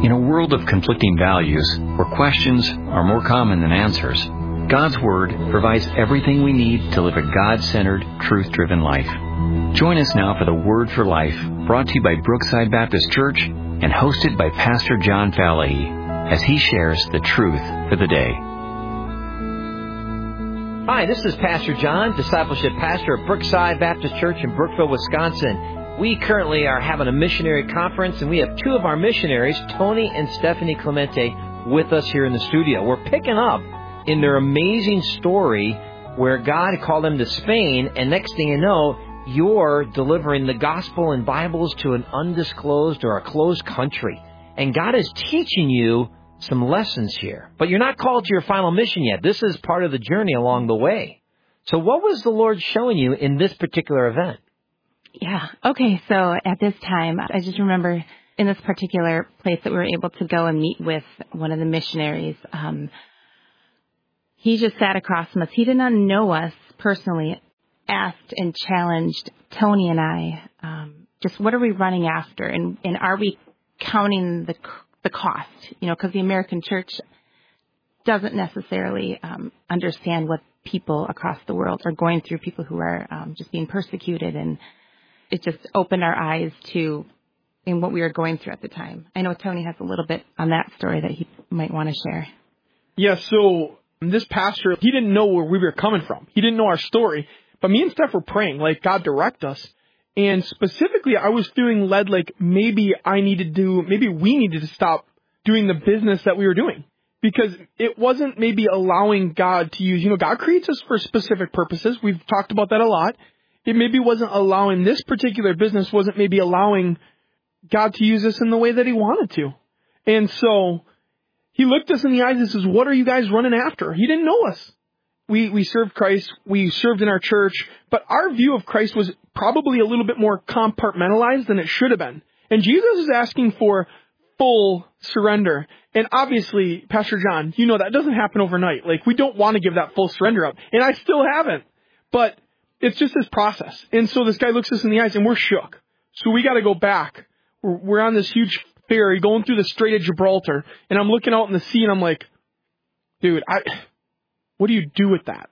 In a world of conflicting values, where questions are more common than answers, God's Word provides everything we need to live a God-centered, truth-driven life. Join us now for the Word for Life, brought to you by Brookside Baptist Church and hosted by Pastor John Falahy, as he shares the truth for the day. Hi, this is Pastor John, Discipleship Pastor at Brookside Baptist Church in Brookville, Wisconsin. We currently are having a missionary conference, and we have two of our missionaries, Tony and Stephanie Clemente, with us here in the studio. We're picking up in their amazing story where God called them to Spain, and next thing you know, you're delivering the gospel and Bibles to an undisclosed or a closed country. And God is teaching you some lessons here. But you're not called to your final mission yet. This is part of the journey along the way. So what was the Lord showing you in this particular event? Yeah. Okay. So at this time, I just remember in this particular place that we were able to go and meet with one of the missionaries. He just sat across from us. He did not know us personally, asked and challenged Tony and I, just what are we running after? And are we counting the cost? You know, because the American church doesn't necessarily understand what people across the world are going through, people who are just being persecuted, and it just opened our eyes to in what we were going through at the time. I know Tony has a little bit on that story that he might want to share. Yeah, so this pastor, he didn't know where we were coming from. He didn't know our story. But me and Steph were praying, like, God direct us. And specifically, I was feeling led like maybe we needed to stop doing the business that we were doing. Because it wasn't maybe allowing God to use, God creates us for specific purposes. We've talked about that a lot. It maybe wasn't allowing, this particular business wasn't maybe allowing God to use us in the way that he wanted to. And so he looked us in the eyes and says, what are you guys running after? He didn't know us. We served Christ. We served in our church. But our view of Christ was probably a little bit more compartmentalized than it should have been. And Jesus is asking for full surrender. And obviously, Pastor John, that doesn't happen overnight. Like, we don't want to give that full surrender up. And I still haven't. But it's just this process. And so this guy looks us in the eyes and we're shook. So we got to go back. We're on this huge ferry going through the Strait of Gibraltar. And I'm looking out in the sea and I'm like, dude, what do you do with that?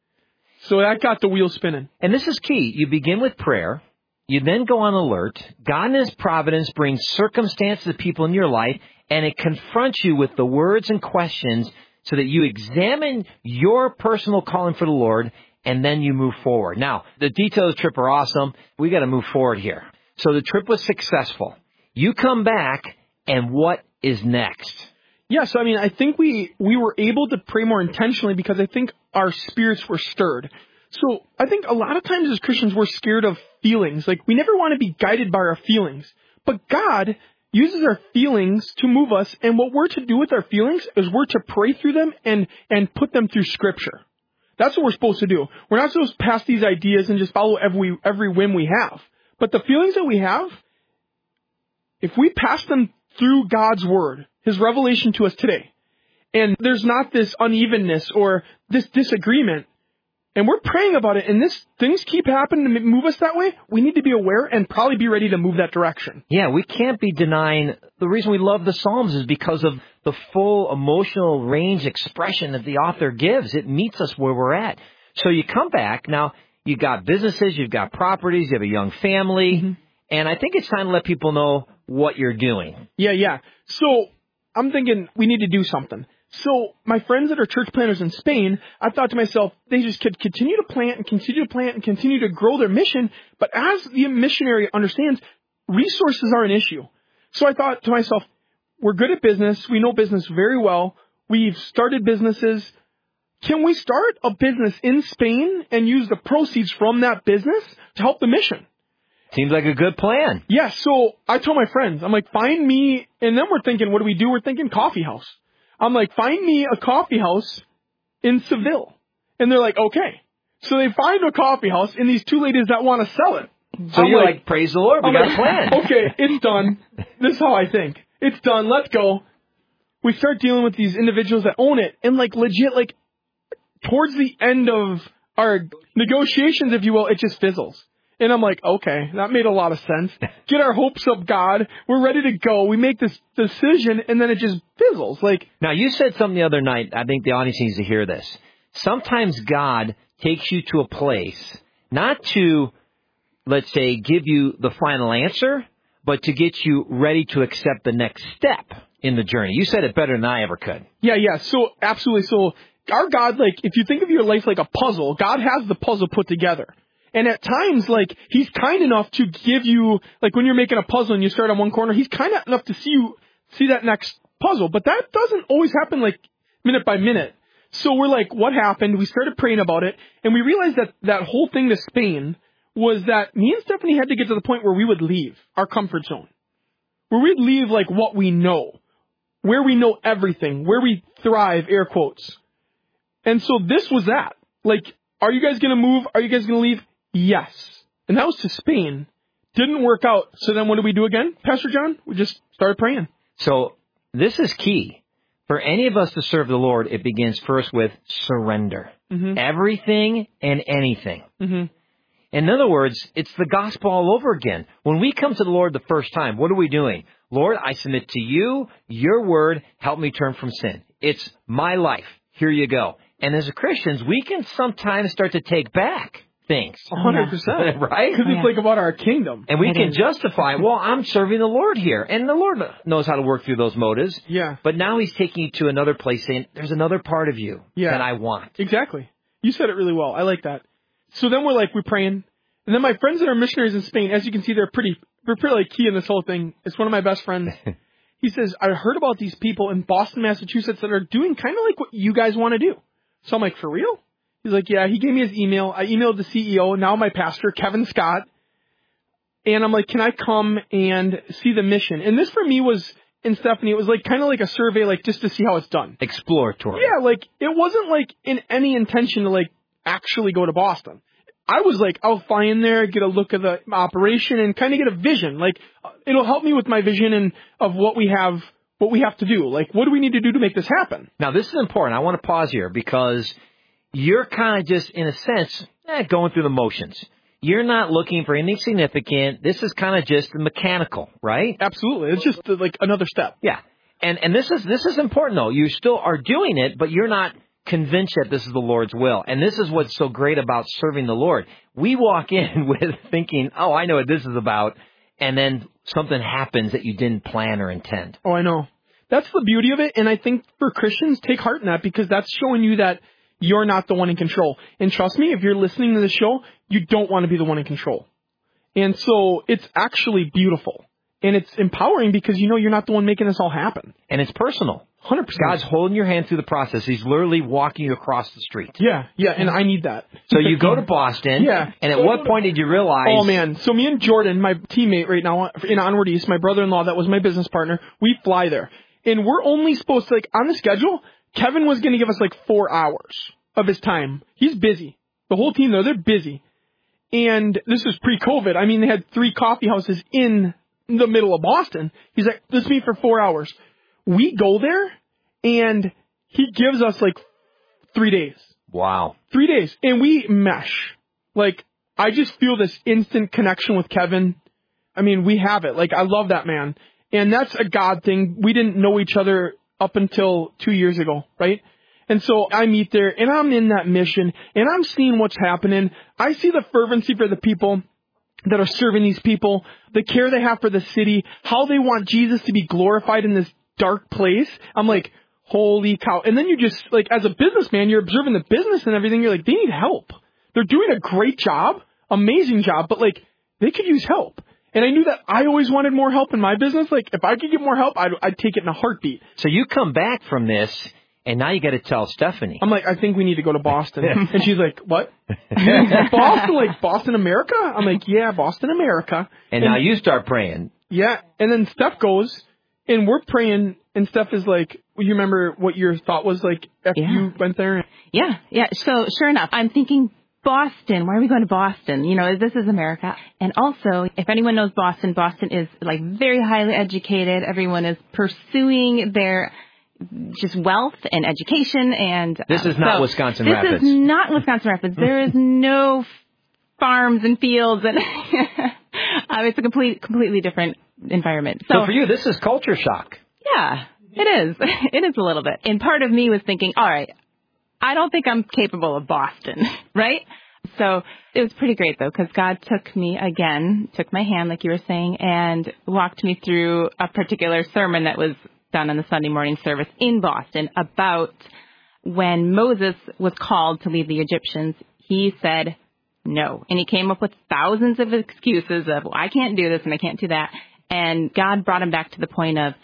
So that got the wheel spinning. And this is key. You begin with prayer. You then go on alert. God in his providence brings circumstances to people in your life, and it confronts you with the words and questions so that you examine your personal calling for the Lord, and then you move forward. Now, the details of the trip are awesome. We got to move forward here. So the trip was successful. You come back, and what is next? Yeah, so I think we were able to pray more intentionally because I think our spirits were stirred. So I think a lot of times as Christians, we're scared of feelings. Like, we never want to be guided by our feelings. But God uses our feelings to move us, and what we're to do with our feelings is we're to pray through them and put them through Scripture. That's what we're supposed to do. We're not supposed to pass these ideas and just follow every whim we have. But the feelings that we have, if we pass them through God's Word, His revelation to us today, and there's not this unevenness or this disagreement, and we're praying about it, and things keep happening to move us that way, we need to be aware and probably be ready to move that direction. Yeah, we can't be denying. The reason we love the Psalms is because of the full emotional range expression that the author gives. It meets us where we're at. So you come back. Now, you've got businesses, you've got properties, you have a young family, and I think it's time to let people know what you're doing. Yeah. So I'm thinking we need to do something. So my friends that are church planters in Spain, I thought to myself, they just could continue to plant and continue to plant and continue to grow their mission. But as the missionary understands, resources are an issue. So I thought to myself, we're good at business. We know business very well. We've started businesses. Can we start a business in Spain and use the proceeds from that business to help the mission? Seems like a good plan. Yeah, so I told my friends, I'm like, find me, and then we're thinking, what do? We're thinking coffee house. I'm like, find me a coffee house in Seville. And they're like, okay. So they find a coffee house and these two ladies that want to sell it. So you're like, praise the Lord, we got a plan. Okay, it's done. This is how I think. It's done, let's go. We start dealing with these individuals that own it, and legit, towards the end of our negotiations, if you will, it just fizzles. And I'm like, okay, that made a lot of sense. Get our hopes up, God. We're ready to go. We make this decision, and then it just fizzles. Like, now, you said something the other night. I think the audience needs to hear this. Sometimes God takes you to a place not to, let's say, give you the final answer, but to get you ready to accept the next step in the journey. You said it better than I ever could. Yeah. So, absolutely. So, our God, like, if you think of your life like a puzzle, God has the puzzle put together. And at times, like, he's kind enough to give you, like, when you're making a puzzle and you start on one corner, he's kind enough to see that next puzzle. But that doesn't always happen, like, minute by minute. So we're like, what happened? We started praying about it, and we realized that whole thing to Spain was that me and Stephanie had to get to the point where we would leave our comfort zone, where we'd leave, like, what we know, where we know everything, where we thrive, air quotes. And so this was that. Like, are you guys going to move? Are you guys going to leave? Yes. And that was to Spain. Didn't work out. So then what do we do again, Pastor John? We just started praying. So this is key. For any of us to serve the Lord, it begins first with surrender. Mm-hmm. Everything and anything. Mm-hmm. In other words, it's the gospel all over again. When we come to the Lord the first time, what are we doing? Lord, I submit to you, your word, help me turn from sin. It's my life. Here you go. And as Christians, we can sometimes start to take back things. 100%. Right? Because it's like about our kingdom. And we can justify, well, I'm serving the Lord here. And the Lord knows how to work through those motives. Yeah. But now he's taking you to another place saying, there's another part of you that I want. Exactly. You said it really well. I like that. So then we're praying. And then my friends that are missionaries in Spain, as you can see, they're pretty like key in this whole thing. It's one of my best friends. He says, I heard about these people in Boston, Massachusetts that are doing kind of like what you guys want to do. So I'm like, for real? He's like, yeah, he gave me his email. I emailed the CEO, now my pastor, Kevin Scott. And I'm like, can I come and see the mission? And this for me was, and Stephanie, it was like kind of like a survey, like just to see how it's done. Exploratory. Yeah, like it wasn't like in any intention to like actually go to Boston. I was like, I'll fly in there, get a look at the operation and kind of get a vision. Like it'll help me with my vision and of what we have to do. Like, what do we need to do to make this happen? Now, this is important. I want to pause here because you're kind of just, in a sense, going through the motions. You're not looking for anything significant. This is kind of just mechanical, right? Absolutely. It's just like another step. Yeah. And this is important, though. You still are doing it, but you're not convinced that this is the Lord's will. And this is what's so great about serving the Lord. We walk in with thinking, oh, I know what this is about. And then something happens that you didn't plan or intend. Oh, I know. That's the beauty of it. And I think for Christians, take heart in that because that's showing you that you're not the one in control. And trust me, if you're listening to the show, you don't want to be the one in control. And so it's actually beautiful. And it's empowering because you know you're not the one making this all happen. And it's personal. 100%. God's holding your hand through the process. He's literally walking you across the street. Yeah, and I need that. So you go to Boston. Yeah. And at what point did you realize? Oh, man. So me and Jordan, my teammate right now in Onward East, my brother-in-law that was my business partner, we fly there. And we're only supposed to, like, on the schedule, Kevin was going to give us, like, 4 hours of his time. He's busy. The whole team, though, they're busy. And this is pre-COVID. I mean, they had 3 coffee houses in the middle of Boston. He's like, let's meet for 4 hours. We go there, and he gives us, like, 3 days. Wow. 3 days. And we mesh. Like, I just feel this instant connection with Kevin. I mean, we have it. Like, I love that man. And that's a God thing. We didn't know each other up until 2 years ago, right? And so I meet there, and I'm in that mission, and I'm seeing what's happening. I see the fervency for the people that are serving these people, the care they have for the city, how they want Jesus to be glorified in this dark place. I'm like, holy cow. And then you just, like, as a businessman, you're observing the business and everything. You're like, they need help. They're doing a great job, amazing job, but, like, they could use help. And I knew that I always wanted more help in my business. Like, if I could get more help, I'd take it in a heartbeat. So you come back from this, and now you got to tell Stephanie. I'm like, I think we need to go to Boston. And she's like, what? Boston, like Boston, America? I'm like, yeah, Boston, America. And now you start praying. Yeah. And then Steph goes, and we're praying, and Steph is like, you remember what your thought was like after you went there? Yeah. So sure enough, I'm thinking, Boston, why are we going to Boston? You know, this is America. And also, if anyone knows Boston, Boston is like very highly educated. Everyone is pursuing their just wealth and education. And this is not Wisconsin Rapids. This is not Wisconsin Rapids. There is no farms and fields, and it's a completely different environment. So for you, this is culture shock. Yeah, it is. It is a little bit. And part of me was thinking, all right, I don't think I'm capable of Boston, right? So it was pretty great, though, because God took my hand, like you were saying, and walked me through a particular sermon that was done on the Sunday morning service in Boston about when Moses was called to lead the Egyptians. He said no. And he came up with thousands of excuses of, well, I can't do this and I can't do that. And God brought him back to the point of,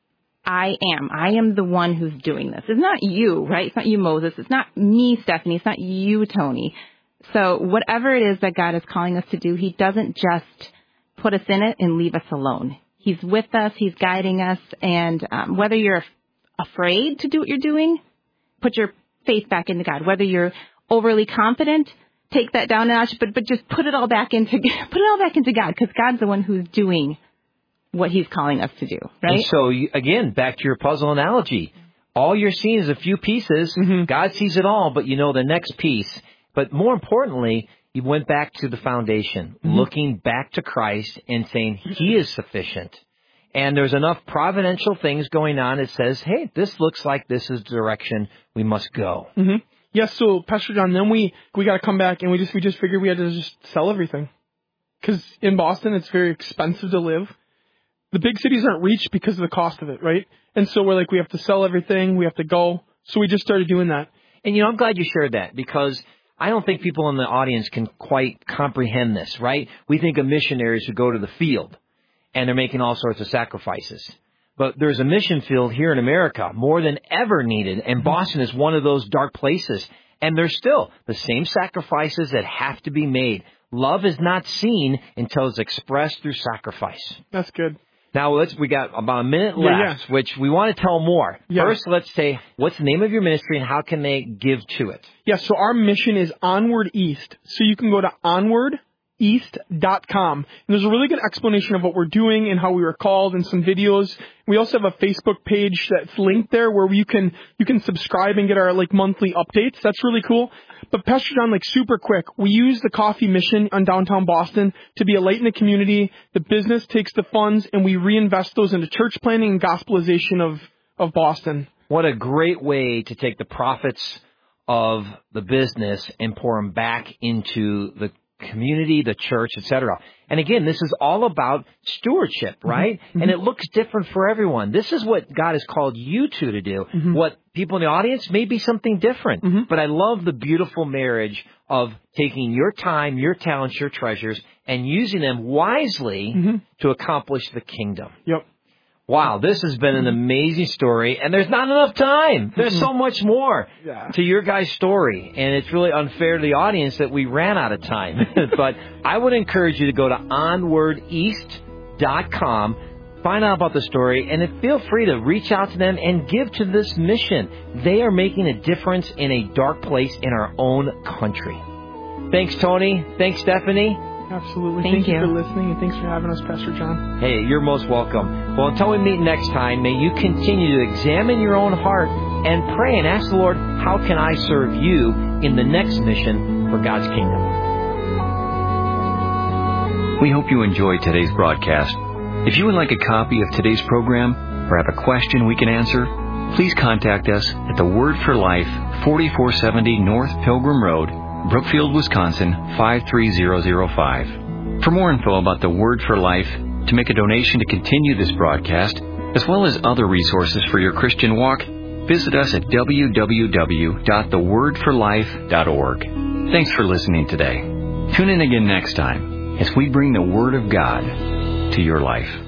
I am the one who's doing this. It's not you, right? It's not you, Moses. It's not me, Stephanie. It's not you, Tony. So whatever it is that God is calling us to do, he doesn't just put us in it and leave us alone. He's with us. He's guiding us. And whether you're afraid to do what you're doing, put your faith back into God. Whether you're overly confident, take that down a notch, but just put it all back into God, because God's the one who's doing what he's calling us to do, right? And so, again, back to your puzzle analogy. All you're seeing is a few pieces. Mm-hmm. God sees it all, but you know the next piece. But more importantly, you went back to the foundation, looking back to Christ and saying he is sufficient. And there's enough providential things going on that says, hey, this looks like this is the direction we must go. Mm-hmm. Yes, so Pastor John, then we got to come back and we just figured we had to just sell everything. Because in Boston, it's very expensive to live. The big cities aren't reached because of the cost of it, right? And so we're like, we have to sell everything, we have to go. So we just started doing that. And, I'm glad you shared that, because I don't think people in the audience can quite comprehend this, right? We think of missionaries who go to the field, and they're making all sorts of sacrifices. But there's a mission field here in America more than ever needed, and Boston is one of those dark places. And there's still the same sacrifices that have to be made. Love is not seen until it's expressed through sacrifice. That's good. Now, we got about a minute left, which we want to tell more. Yeah. First, let's say, what's the name of your ministry and how can they give to it? Yeah, so our mission is Onward East. So you can go to onwardeast.com. And there's a really good explanation of what we're doing and how we were called and some videos. We also have a Facebook page that's linked there where you can subscribe and get our monthly updates. That's really cool. But Pastor John, super quick, we use the coffee mission on downtown Boston to be a light in the community. The business takes the funds and we reinvest those into church planning and gospelization of Boston. What a great way to take the profits of the business and pour them back into the community, the church, etc. And again, this is all about stewardship, right? Mm-hmm. And it looks different for everyone. This is what God has called you to do. Mm-hmm. What people in the audience may be something different. Mm-hmm. But I love the beautiful marriage of taking your time, your talents, your treasures, and using them wisely to accomplish the kingdom. Yep. Wow, this has been an amazing story, and there's not enough time. There's so much more to your guys' story, and it's really unfair to the audience that we ran out of time. But I would encourage you to go to onwardeast.com, find out about the story, and then feel free to reach out to them and give to this mission. They are making a difference in a dark place in our own country. Thanks, Tony. Thanks, Stephanie. Absolutely. Thank you for listening, and thanks for having us, Pastor John. Hey, you're most welcome. Well, until we meet next time, may you continue to examine your own heart and pray and ask the Lord, how can I serve you in the next mission for God's kingdom? We hope you enjoyed today's broadcast. If you would like a copy of today's program or have a question we can answer, please contact us at the Word for Life, 4470 North Pilgrim Road, Brookfield, Wisconsin, 53005. For more info about the Word for Life, to make a donation to continue this broadcast, as well as other resources for your Christian walk, visit us at www.thewordforlife.org. Thanks for listening today. Tune in again next time as we bring the Word of God to your life.